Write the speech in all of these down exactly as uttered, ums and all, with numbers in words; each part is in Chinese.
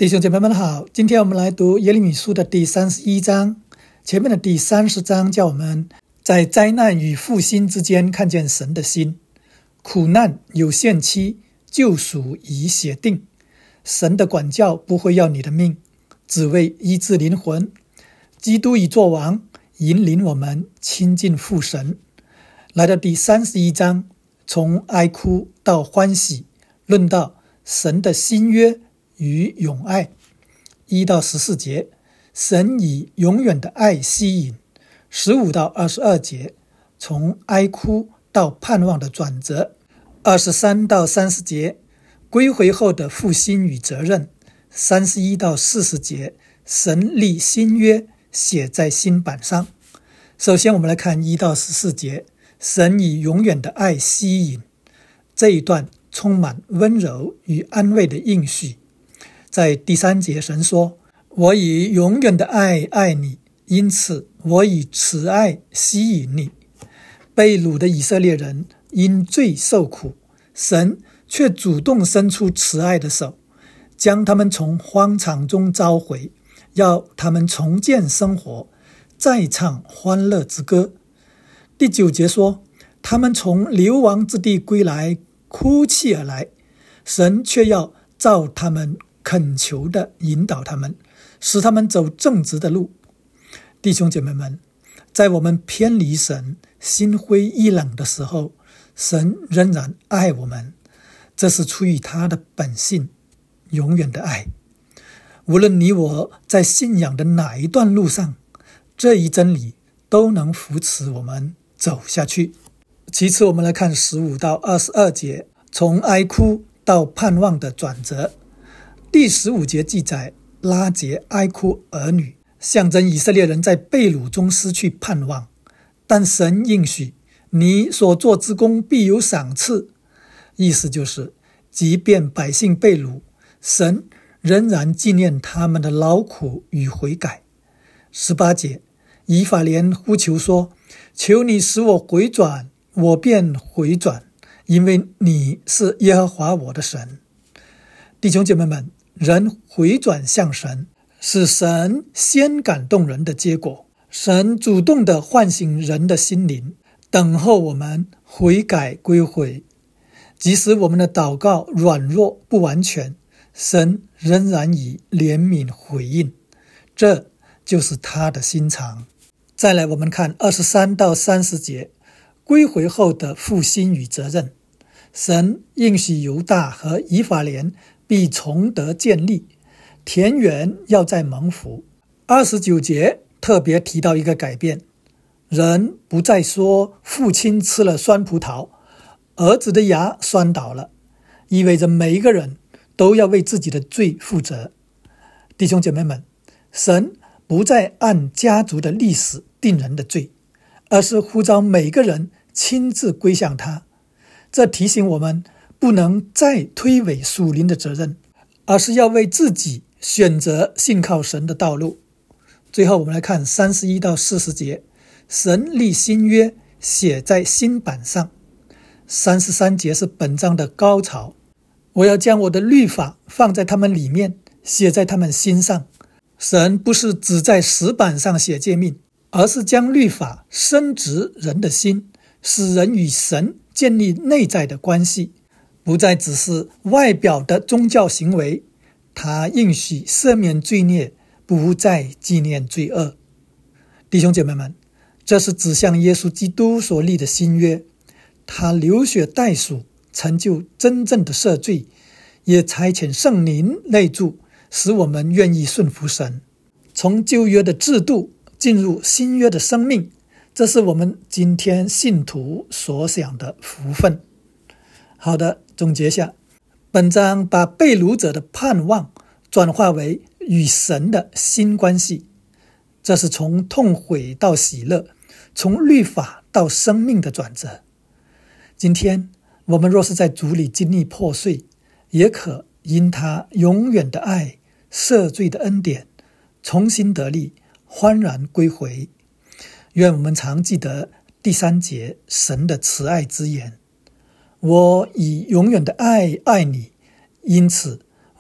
弟兄姐妹们好，今天我们来读耶利米书的第三十一章。前面的第三十章叫我们在灾难与复兴之间看见神的心。苦难有限期，救赎已写定。神的管教不会要你的命，只为医治灵魂。基督已作王，引领我们亲近父神。来到第三十一章，从哀哭到欢喜，论到神的新约与永爱。一到十四节，神以永远的爱吸引。十五到二十二节，从哀哭到盼望的转折。二十三到三十节，归回后的复兴与责任。三十一到四十节，神立新约写在新版上。首先我们来看一到十四节，神以永远的爱吸引。这一段充满温柔与安慰的应许。在第三节，神说，我以永远的爱爱你，因此我以慈爱吸引你。被掳的以色列人因罪受苦，神却主动伸出慈爱的手，将他们从荒场中召回，要他们重建生活，再唱欢乐之歌。第九节说，他们从流亡之地归来，哭泣而来，神却要照他们恳求的引导他们，使他们走正直的路。弟兄姐妹们，在我们偏离神、心灰意冷的时候，神仍然爱我们，这是出于他的本性，永远的爱。无论你我在信仰的哪一段路上，这一真理都能扶持我们走下去。其次，我们来看十五到二十二节，从哀哭到盼望的转折。第十五节记载拉结哀哭儿女，象征以色列人在被掳中失去盼望，但神应许你所做之功必有赏赐。意思就是即便百姓被掳，神仍然纪念他们的劳苦与悔改。十八节，以法莲呼求说，求你使我回转，我便回转，因为你是耶和华我的神。弟兄姐妹们，人回转向神，是神先感动人的结果。神主动地唤醒人的心灵，等候我们悔改归回。即使我们的祷告软弱不完全，神仍然以怜悯回应，这就是他的心肠。再来，我们看二十三到三十节，归回后的复兴与责任。神应许犹大和以法莲必重得建立，田园要再蒙福。二十九节特别提到一个改变，人不再说父亲吃了酸葡萄，儿子的牙酸倒了，意味着每一个人都要为自己的罪负责。弟兄姐妹们，神不再按家族的历史定人的罪，而是呼召每个人亲自归向他。这提醒我们不能再推诿属灵的责任，而是要为自己选择信靠神的道路。最后我们来看三十一到四十节，神立新约写在新版上。三十三节是本章的高潮，我要将我的律法放在他们里面，写在他们心上。神不是只在石板上写诫命，而是将律法深植人的心，使人与神建立内在的关系，不再只是外表的宗教行为。他应许赦免罪孽，不再纪念罪恶。弟兄姐妹们，这是指向耶稣基督所立的新约，他流血代赎，成就真正的赦罪，也差遣圣灵内住，使我们愿意顺服神。从旧约的制度进入新约的生命，这是我们今天信徒所想的福分。好的，总结下，本章把被掳者的盼望转化为与神的新关系，这是从痛悔到喜乐，从律法到生命的转折。今天我们若是在主里经历破碎，也可因他永远的爱、赦罪的恩典，重新得力，欢然归回。愿我们常记得第三节神的慈爱之言，我以永远的爱爱你，因此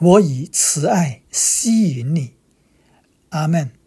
我以慈爱吸引你。阿们。